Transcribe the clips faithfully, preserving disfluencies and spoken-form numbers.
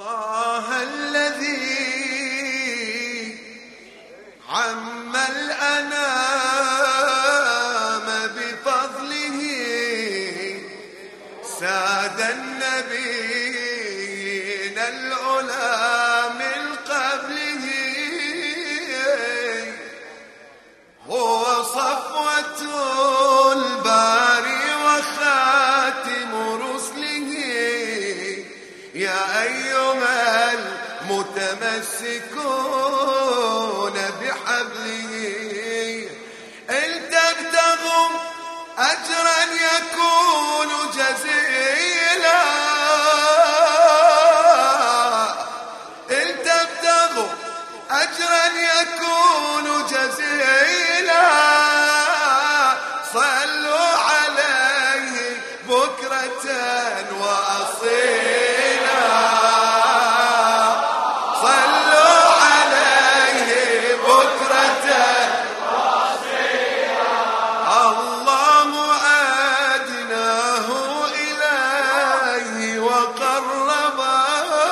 طه الذي عم الأنام بفضله ساد النبيين العلا من قبله هو صفوة الباري وخاتم رسله يا أيها المتمسكون بحبله إن تبتغوا أجرا يكون جزيلا إن تبتغوا أجرا يكون جزيلا صلوا عليه بكرة وأصيلا صلوا عليه بكرة وأصيلا الله أدناه إليه وقربا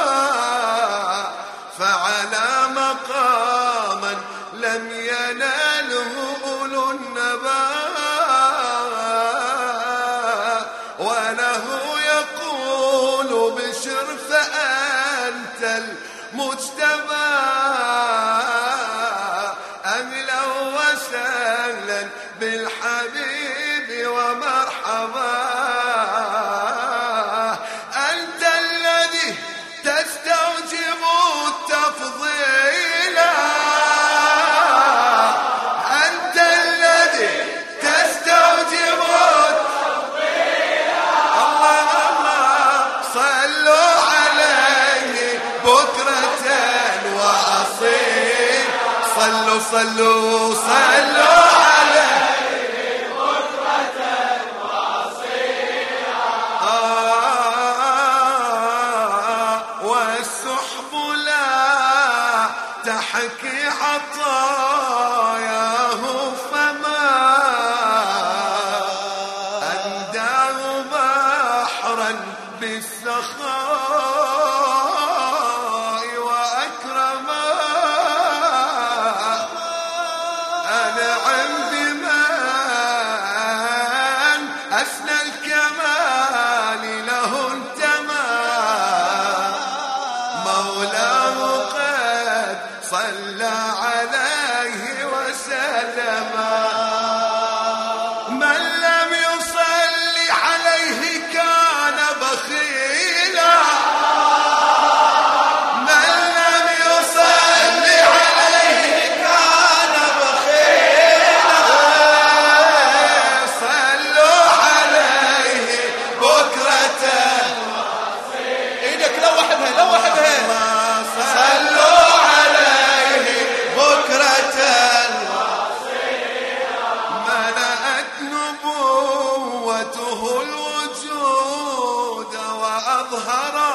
فعلى مقاما لم يناله أولو النبا وله يقول بشر فأنت المجتبى أهلا وسهلا بالحبيب ومرحبا أنت الذي تستوجب التفضيل أنت الذي تستوجب التفضيل الله الله صلوا عليه بكرة وأصيل صلوا صلوا صلوا عليه بكرة وأصيل آه والسحب لا تحكي عطاياه فما أنداه بحرا بالسخاء وأكرما أنعم بمن أسنى الكمال له انتمى مولاه قد صلى عليه وسلم من لم يصلي عليه كان بخيلا من لم يصلي عليه كان بخيلا صلوا عليه بكرة ايدك لوح بها لوح بها صلوا عليه بكرة ملأت نبوته الوجود وأظهرا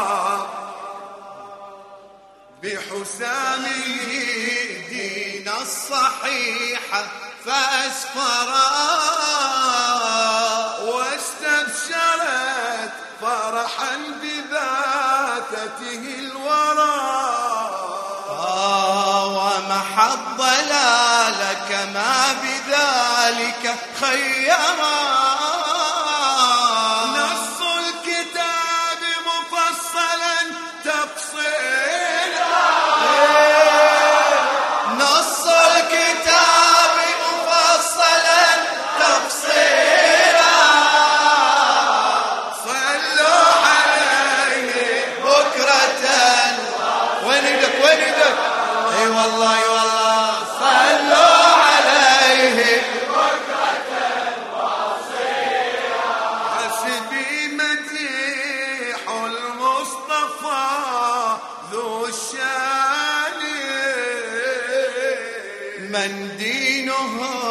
بحسامه دين الصحيحة فأسفرا واستبشرت فرحا ببعثته الورى ومحى الضلال كما بذلك خيرا نص الكتاب مفصلا تفصيلا نص الكتاب مفصلا تفصيلا صلوا عليه بكرة وين يدك وين يدك اي والله اي والله صلوا عليه بكرة وأصيلا حسبي مديح المصطفى ذو الشان من دينه